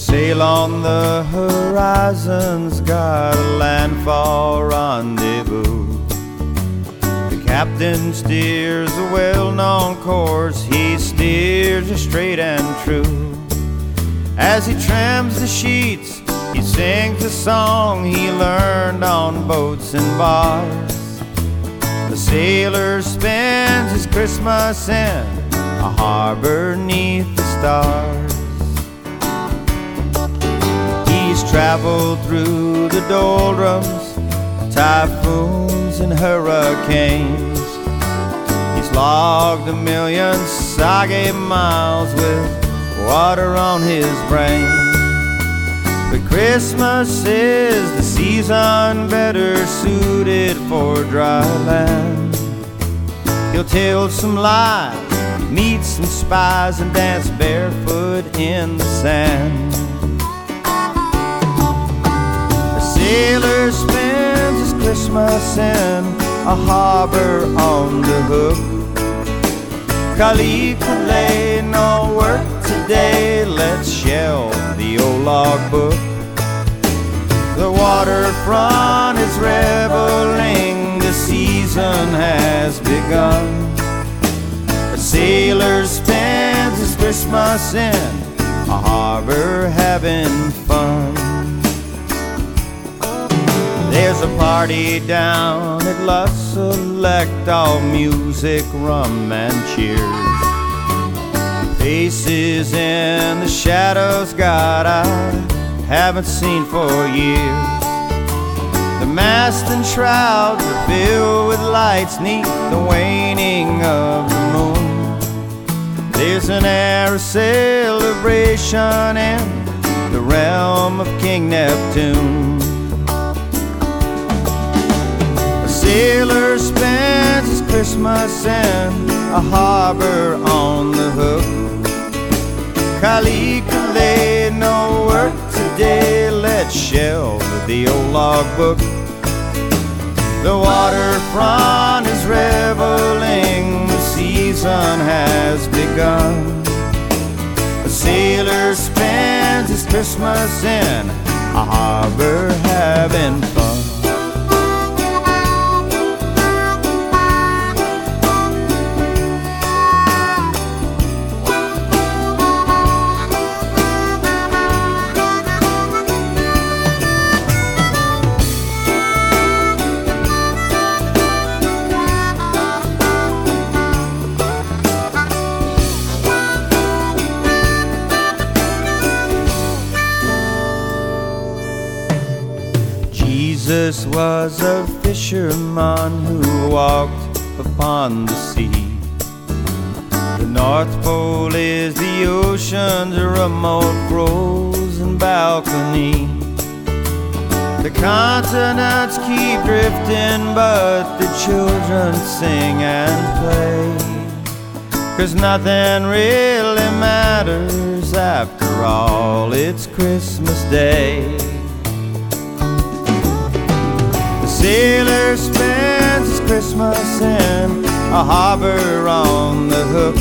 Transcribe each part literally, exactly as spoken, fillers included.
Sail on the horizon's got a landfall rendezvous. The captain steers a well-known course, he steers it straight and true. As he trims the sheets, he sings a song he learned on boats and bars. The sailor spends his Christmas in a harbor neath the stars. He's traveled through the doldrums, typhoons and hurricanes. He's logged a million soggy miles with water on his brain. But Christmas is the season better suited for dry land. He'll tell some lies, meet some spies, and dance barefoot in the sand. A sailor spends his Christmas in a harbor on the hook. Calicule, no work today, let's shelve the old logbook. The waterfront is reveling, the season has begun. A sailor spends his Christmas in a harbor having fun. There's a party down at La Select, all music, rum and cheers. Faces in the shadows, God, I haven't seen for years. The mast and shrouds are filled with lights neath the waning of the moon. There's an air of celebration in the realm of King Neptune. A sailor spends his Christmas in a harbor on the hook. Calicule, no work today, let's shelve the old logbook. The waterfront is reveling, the season has begun. A sailor spends his Christmas in a harbor having fun. Jesus was a fisherman who walked upon the sea. The North Pole is the ocean's remote frozen balcony. The continents keep drifting, but the children sing and play. 'Cause nothing really matters after all, it's Christmas Day. Sailor spends his Christmas in a harbor on the hook.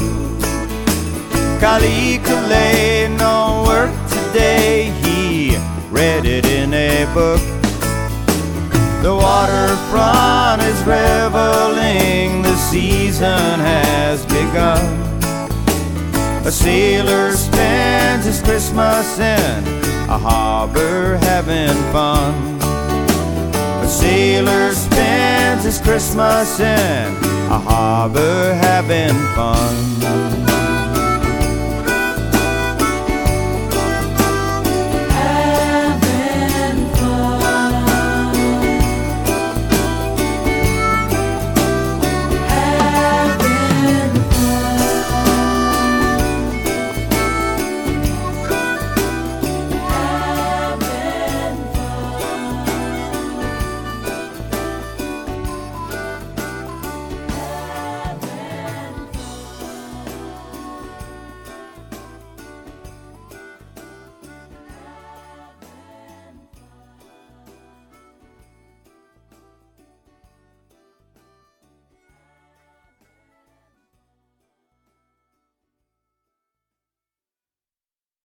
Calicule, no work today, he read it in a book. The waterfront is reveling, the season has begun. A sailor spends his Christmas in a harbor having fun. A sailor spends his Christmas in a harbor having fun.